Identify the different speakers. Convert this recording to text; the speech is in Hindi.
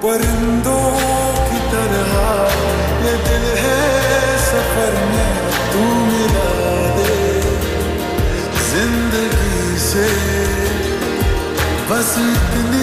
Speaker 1: परिंदों की तरह ये दिल है सफर में, तू मिला दे जिंदगी से बस इतनी